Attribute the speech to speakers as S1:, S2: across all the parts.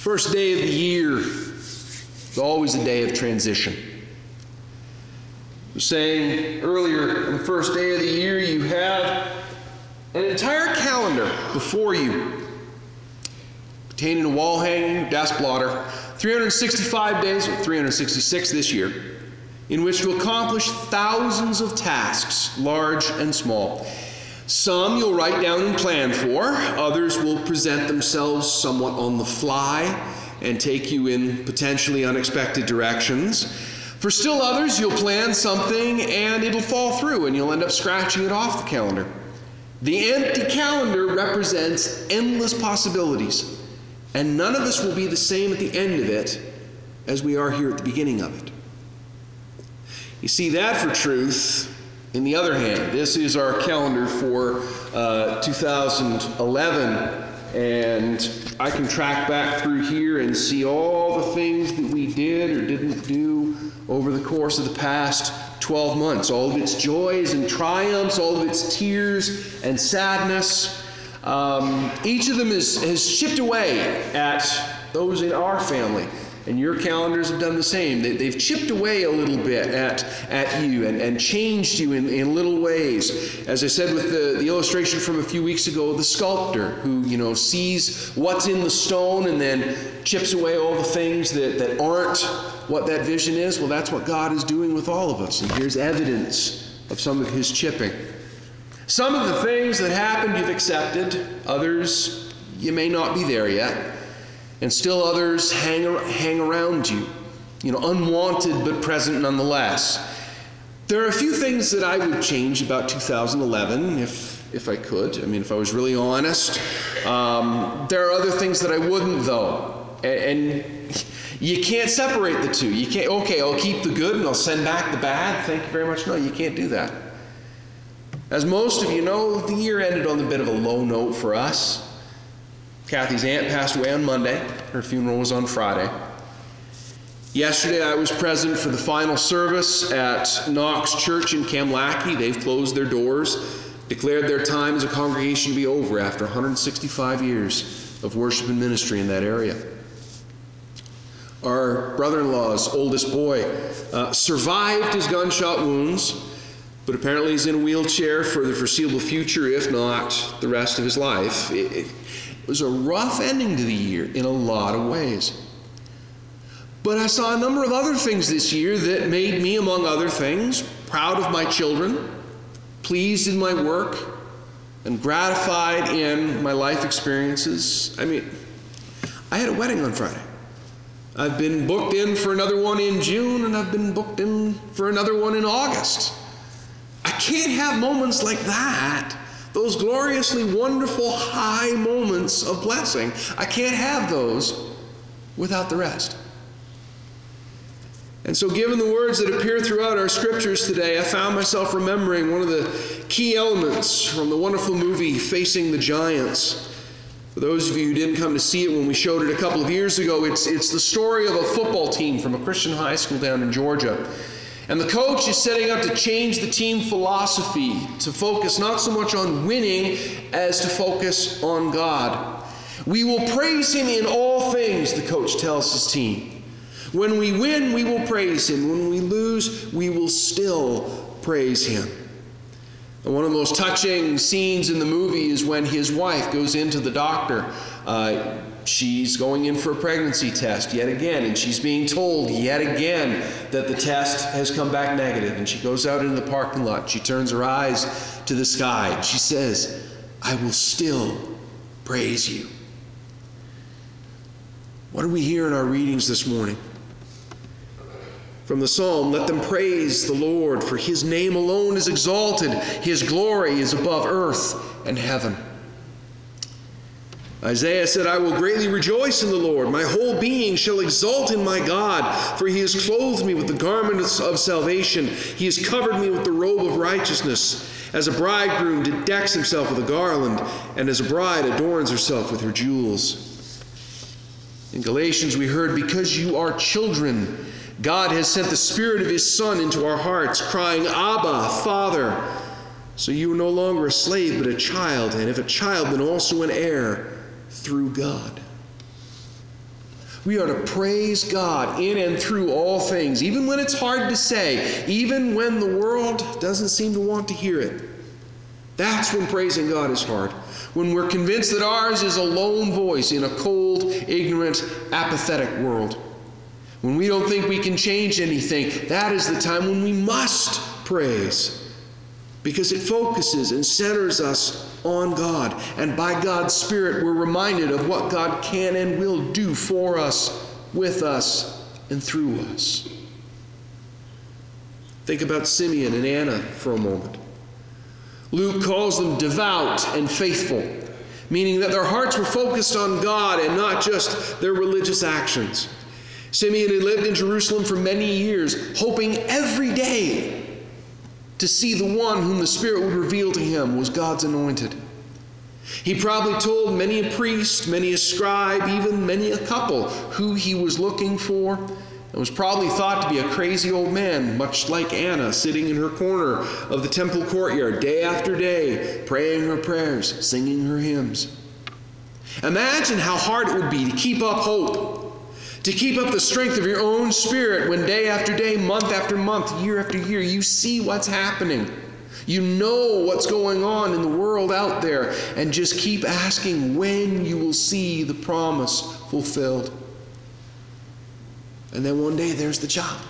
S1: First day of the year is always a day of transition. I was saying earlier, on the first day of the year, you have an entire calendar before you, containing a wall hanging, desk blotter, 365 days, or 366 this year, in which to accomplish thousands of tasks, large and small. Some you'll write down and plan for. Others will present themselves somewhat on the fly and take you in potentially unexpected directions. For still others, you'll plan something and it'll fall through and you'll end up scratching it off the calendar. The empty calendar represents endless possibilities, and none of us will be the same at the end of it as we are here at the beginning of it. You see that for truth. In the other hand, this is our calendar for 2011, and I can track back through here and see all the things that we did or didn't do over the course of the past 12 months, all of its joys and triumphs, all of its tears and sadness. Each of them has chipped away at those in our family. And your calendars have done the same. They've chipped away a little bit at you and changed you in little ways. As I said with the illustration from a few weeks ago, the sculptor who sees what's in the stone and then chips away all the things that aren't what that vision is. Well, that's what God is doing with all of us. And here's evidence of some of his chipping. Some of the things that happened you've accepted. Others, you may not be there yet. And still others hang around you, unwanted but present nonetheless. There are a few things that I would change about 2011 if I could. If I was really honest. There are other things that I wouldn't, though. And you can't separate the two. You can't, okay, I'll keep the good and I'll send back the bad. Thank you very much. No, you can't do that. As most of you know, the year ended on a bit of a low note for us. Kathy's aunt passed away on Monday. Her funeral was on Friday. Yesterday I was present for the final service at Knox Church in Kamlaki. They've closed their doors, declared their time as a congregation to be over after 165 years of worship and ministry in that area. Our brother-in-law's oldest boy survived his gunshot wounds, but apparently he's in a wheelchair for the foreseeable future, if not the rest of his life. It was a rough ending to the year in a lot of ways. But I saw a number of other things this year that made me, among other things, proud of my children, pleased in my work, and gratified in my life experiences. I had a wedding on Friday. I've been booked in for another one in June, and I've been booked in for another one in August. I can't have moments like that. Those gloriously wonderful high moments of blessing. I can't have those without the rest. And so given the words that appear throughout our scriptures today, I found myself remembering one of the key elements from the wonderful movie Facing the Giants. For those of you who didn't come to see it when we showed it a couple of years ago, it's the story of a football team from a Christian high school down in Georgia. And the coach is setting out to change the team philosophy to focus not so much on winning as to focus on God. We will praise him in all things, the coach tells his team. When we win, we will praise him. When we lose, we will still praise him. And one of the most touching scenes in the movie is when his wife goes into the doctor. She's going in for a pregnancy test yet again, and she's being told yet again that the test has come back negative. And she goes out in the parking lot. She turns her eyes to the sky, and she says, "I will still praise you." What do we hear in our readings this morning? From the psalm, let them praise the Lord, for his name alone is exalted. His glory is above earth and heaven. Isaiah said, I will greatly rejoice in the Lord. My whole being shall exult in my God, for he has clothed me with the garments of salvation. He has covered me with the robe of righteousness. As a bridegroom decks himself with a garland, and as a bride adorns herself with her jewels. In Galatians we heard, because you are children, God has sent the Spirit of his Son into our hearts, crying, Abba, Father. So you are no longer a slave, but a child, and if a child, then also an heir through God. We are to praise God in and through all things, even when it's hard to say, even when the world doesn't seem to want to hear it. That's when praising God is hard. When we're convinced that ours is a lone voice in a cold, ignorant, apathetic world. When we don't think we can change anything, that is the time when we must praise. Because it focuses and centers us on God. And by God's Spirit, we're reminded of what God can and will do for us, with us, and through us. Think about Simeon and Anna for a moment. Luke calls them devout and faithful, meaning that their hearts were focused on God and not just their religious actions. Simeon had lived in Jerusalem for many years, hoping every day to see the one whom the Spirit would reveal to him was God's anointed. He probably told many a priest, many a scribe, even many a couple who he was looking for, and was probably thought to be a crazy old man, much like Anna, sitting in her corner of the temple courtyard day after day, praying her prayers, singing her hymns. Imagine how hard it would be to keep up hope, to keep up the strength of your own spirit when day after day, month after month, year after year, you see what's happening. You know what's going on in the world out there, and just keep asking when you will see the promise fulfilled. And then one day there's the child.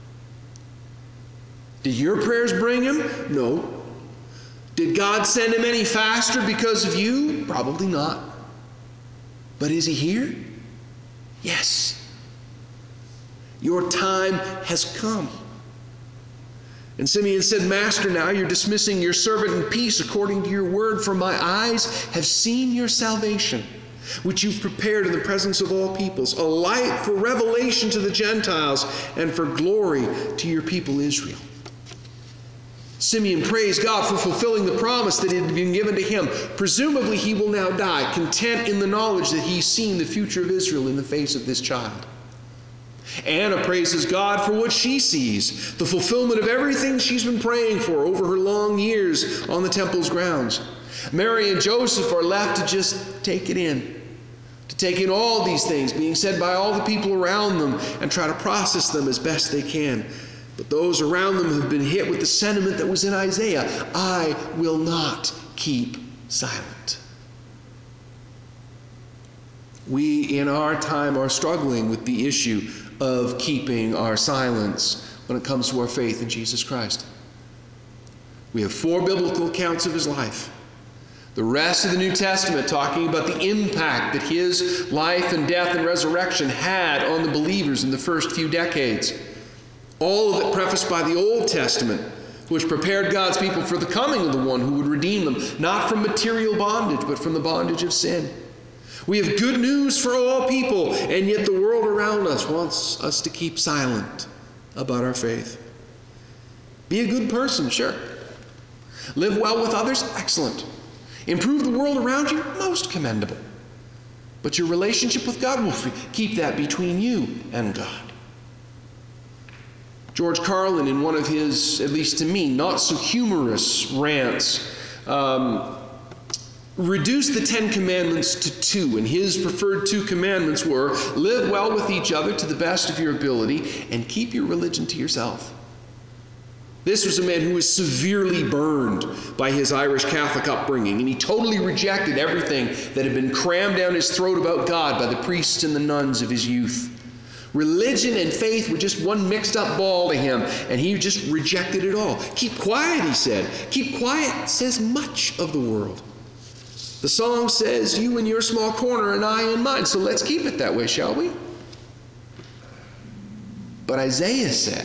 S1: Did your prayers bring him? No. Did God send him any faster because of you? Probably not. But is he here? Yes. Your time has come. And Simeon said, Master, now you're dismissing your servant in peace according to your word, for my eyes have seen your salvation, which you've prepared in the presence of all peoples, a light for revelation to the Gentiles and for glory to your people Israel. Simeon praised God for fulfilling the promise that had been given to him. Presumably he will now die, content in the knowledge that he's seen the future of Israel in the face of this child. Anna praises God for what she sees, the fulfillment of everything she's been praying for over her long years on the temple's grounds. Mary and Joseph are left to just take it in, to take in all these things being said by all the people around them and try to process them as best they can. But those around them have been hit with the sentiment that was in Isaiah, I will not keep silent. We in our time are struggling with the issue of keeping our silence when it comes to our faith in Jesus Christ. We have 4 biblical accounts of his life. The rest of the New Testament talking about the impact that his life and death and resurrection had on the believers in the first few decades. All of it prefaced by the Old Testament, which prepared God's people for the coming of the one who would redeem them, not from material bondage, but from the bondage of sin. We have good news for all people, and yet the world around us wants us to keep silent about our faith. Be a good person, sure. Live well with others, excellent. Improve the world around you, most commendable. But your relationship with God will keep that between you and God. George Carlin, in one of his, at least to me, not so humorous rants, reduced the 10 commandments to 2, and his preferred 2 commandments were, live well with each other to the best of your ability, and keep your religion to yourself. This was a man who was severely burned by his Irish Catholic upbringing, and he totally rejected everything that had been crammed down his throat about God by the priests and the nuns of his youth. Religion and faith were just one mixed up ball to him, and he just rejected it all. Keep quiet, he said. Keep quiet says much of the world. The song says, you in your small corner and I in mine, so let's keep it that way, shall we? But Isaiah said,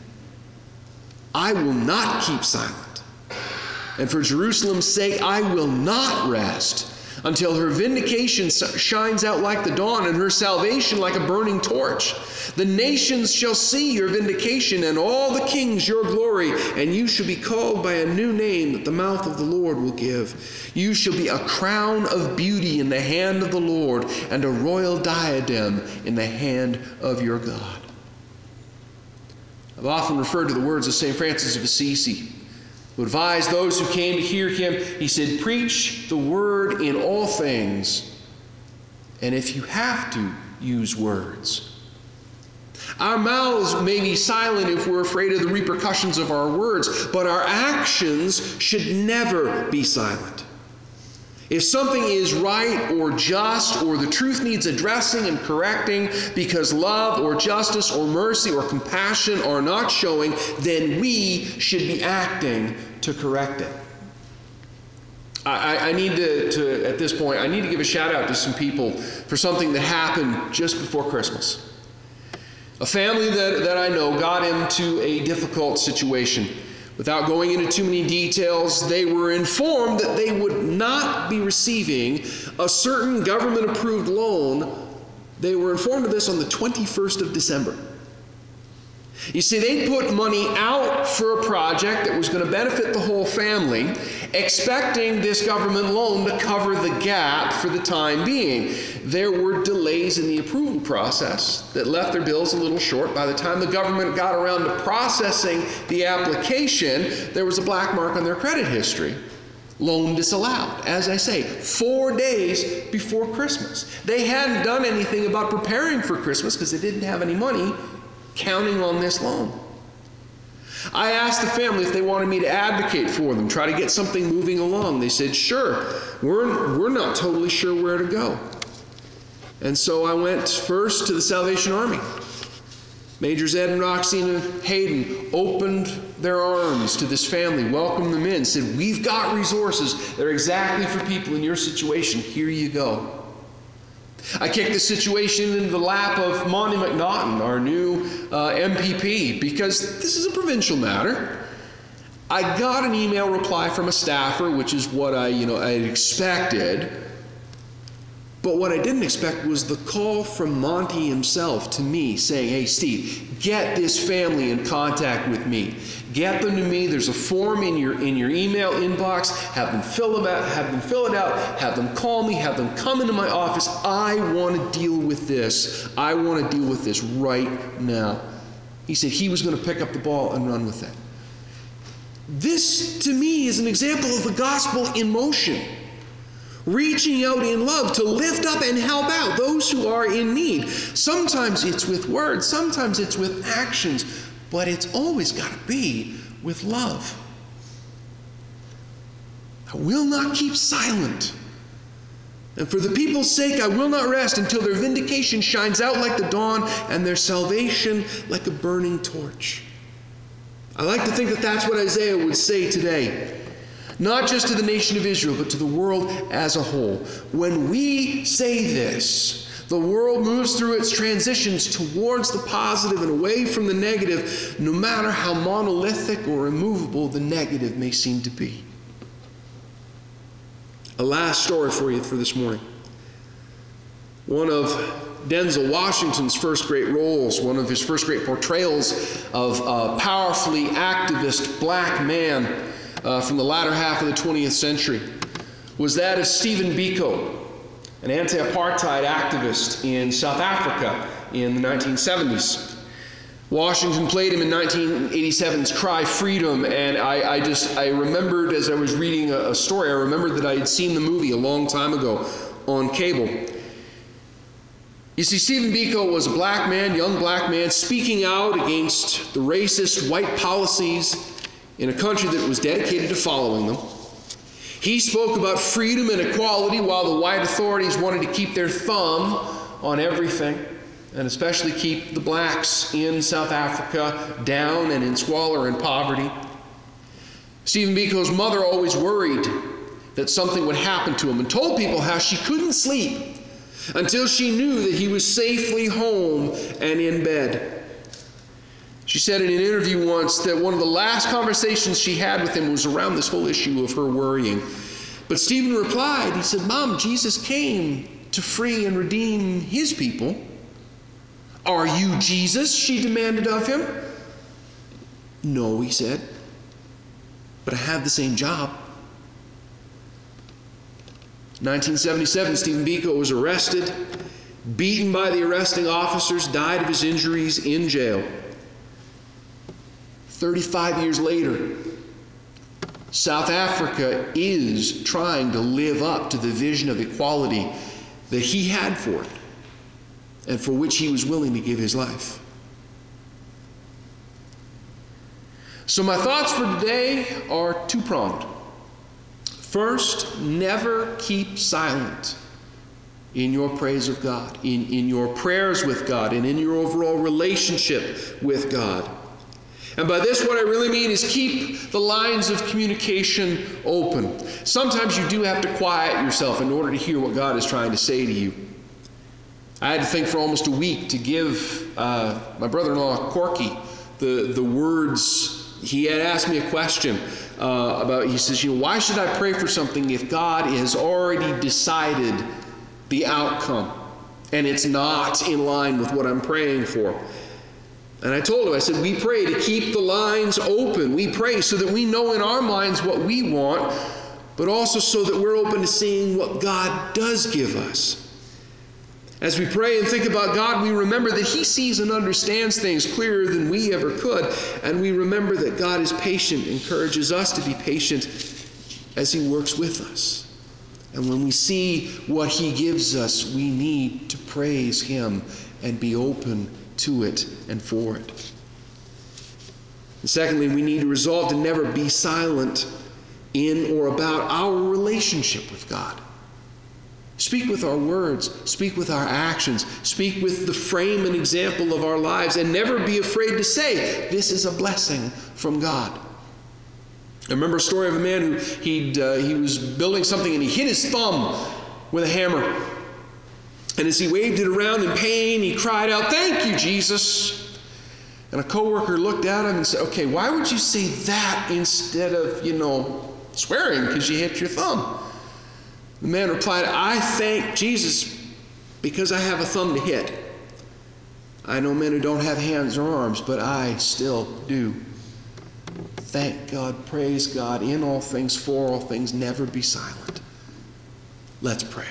S1: I will not keep silent, and for Jerusalem's sake I will not rest until her vindication shines out like the dawn and her salvation like a burning torch. The nations shall see your vindication and all the kings your glory, and you shall be called by a new name that the mouth of the Lord will give. You shall be a crown of beauty in the hand of the Lord and a royal diadem in the hand of your God. I've often referred to the words of St. Francis of Assisi, who advised those who came to hear him. He said, preach the word in all things, and if you have to, use words. Our mouths may be silent if we're afraid of the repercussions of our words, but our actions should never be silent. If something is right or just, or the truth needs addressing and correcting because love or justice or mercy or compassion are not showing, then we should be acting to correct it. I need to, at this point, I need to give a shout out to some people for something that happened just before Christmas. A family that I know got into a difficult situation. Without going into too many details, they were informed that they would not be receiving a certain government-approved loan. They were informed of this on the 21st of December. You see, they put money out for a project that was going to benefit the whole family, expecting this government loan to cover the gap for the time being. There were delays in the approval process that left their bills a little short. By the time the government got around to processing the application, there was a black mark on their credit history. Loan disallowed, as I say, 4 days before Christmas. They hadn't done anything about preparing for Christmas because they didn't have any money, counting on this loan. I asked the family if they wanted me to advocate for them, try to get something moving along. They said, sure, we're not totally sure where to go. And so I went first to the Salvation Army. Majors Ed and Roxina Hayden opened their arms to this family, welcomed them in, said, we've got resources that are exactly for people in your situation. Here you go. I kicked the situation into the lap of Monty McNaughton, our new MPP, because this is a provincial matter. I got an email reply from a staffer, which is what I had expected. But what I didn't expect was the call from Monty himself to me saying, hey, Steve, get this family in contact with me. Get them to me. There's a form in your email inbox. Have them fill it out. Have them call me. Have them come into my office. I want to deal with this. I want to deal with this right now. He said he was going to pick up the ball and run with it. This, to me, is an example of the gospel in motion. Reaching out in love to lift up and help out those who are in need. Sometimes it's with words, sometimes it's with actions, but it's always got to be with love. I will not keep silent. And for the people's sake, I will not rest until their vindication shines out like the dawn and their salvation like a burning torch. I like to think that that's what Isaiah would say today. Not just to the nation of Israel, but to the world as a whole. When we say this, the world moves through its transitions towards the positive and away from the negative, no matter how monolithic or immovable the negative may seem to be. A last story for you for this morning. One of Denzel Washington's first great roles, one of his first great portrayals of a powerfully activist black man from the latter half of the 20th century, was that of Stephen Biko, an anti-apartheid activist in South Africa in the 1970s. Washington played him in 1987's Cry Freedom, and I remembered as I was reading a story, I remembered that I had seen the movie a long time ago on cable. You see, Stephen Biko was a black man, young black man, speaking out against the racist white policies in a country that was dedicated to following them. He spoke about freedom and equality while the white authorities wanted to keep their thumb on everything, and especially keep the blacks in South Africa down and in squalor and poverty. Stephen Biko's mother always worried that something would happen to him and told people how she couldn't sleep until she knew that he was safely home and in bed. She said in an interview once that one of the last conversations she had with him was around this whole issue of her worrying. But Stephen replied, he said, Mom, Jesus came to free and redeem his people. Are you Jesus? She demanded of him. No, he said, but I have the same job. 1977, Stephen Biko was arrested, beaten by the arresting officers, died of his injuries in jail. 35 years later, South Africa is trying to live up to the vision of equality that he had for it. and for which he was willing to give his life. So my thoughts for today are two-pronged. First, never keep silent in your praise of God, in your prayers with God, and in your overall relationship with God. And by this, what I really mean is keep the lines of communication open. Sometimes you do have to quiet yourself in order to hear what God is trying to say to you. I had to think for almost a week to give my brother-in-law, Corky, the words. He had asked me a question about, he says, why should I pray for something if God has already decided the outcome and it's not in line with what I'm praying for? And I told him, I said, we pray to keep the lines open. We pray so that we know in our minds what we want, but also so that we're open to seeing what God does give us. As we pray and think about God, we remember that he sees and understands things clearer than we ever could. And we remember that God is patient, encourages us to be patient as he works with us. And when we see what he gives us, we need to praise him and be open to it and for it. And secondly, we need to resolve to never be silent in or about our relationship with God. Speak with our words, speak with our actions, speak with the frame and example of our lives, and never be afraid to say, this is a blessing from God. I remember a story of a man who he was building something and he hit his thumb with a hammer. And as he waved it around in pain, he cried out, "Thank you, Jesus." And a coworker looked at him and said, "Okay, why would you say that instead of, swearing because you hit your thumb?" The man replied, "I thank Jesus because I have a thumb to hit. I know men who don't have hands or arms, but I still do. Thank God, praise God, in all things, for all things, never be silent." Let's pray.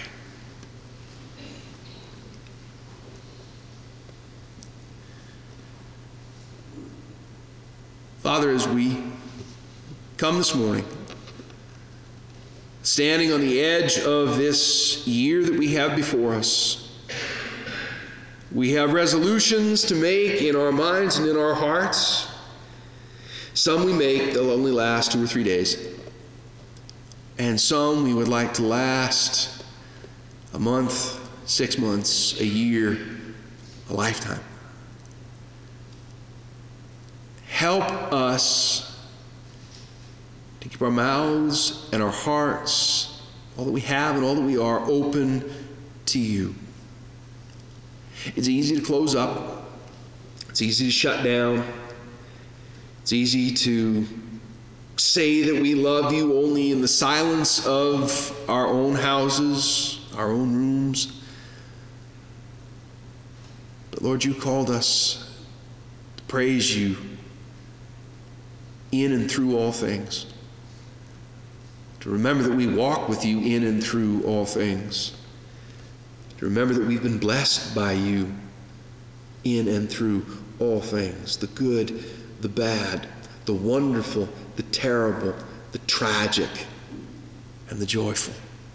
S1: Father, as we come this morning, standing on the edge of this year that we have before us, we have resolutions to make in our minds and in our hearts. Some we make, they'll only last 2 or 3 days. And some we would like to last a month, 6 months, a year, a lifetime. Help us to keep our mouths and our hearts, all that we have and all that we are, open to you. It's easy to close up. It's easy to shut down. It's easy to say that we love you only in the silence of our own houses, our own rooms. But Lord, you called us to praise you in and through all things. To remember that we walk with you in and through all things. To remember that we've been blessed by you in and through all things. The good, the bad, the wonderful, the terrible, the tragic, and the joyful.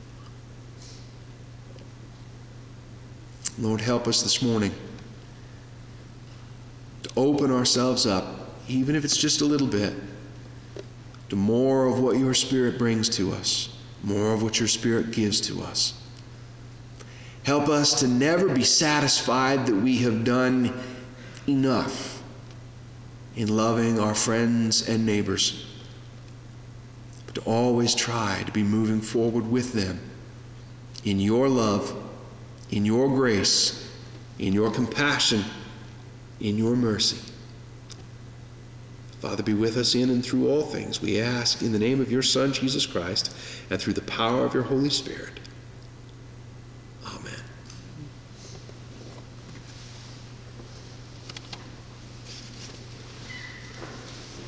S1: Lord, help us this morning to open ourselves up, even if it's just a little bit, to more of what your Spirit brings to us, more of what your Spirit gives to us. Help us to never be satisfied that we have done enough in loving our friends and neighbors, but to always try to be moving forward with them in your love, in your grace, in your compassion, in your mercy. Father, be with us in and through all things. We ask in the name of your Son, Jesus Christ, and through the power of your Holy Spirit.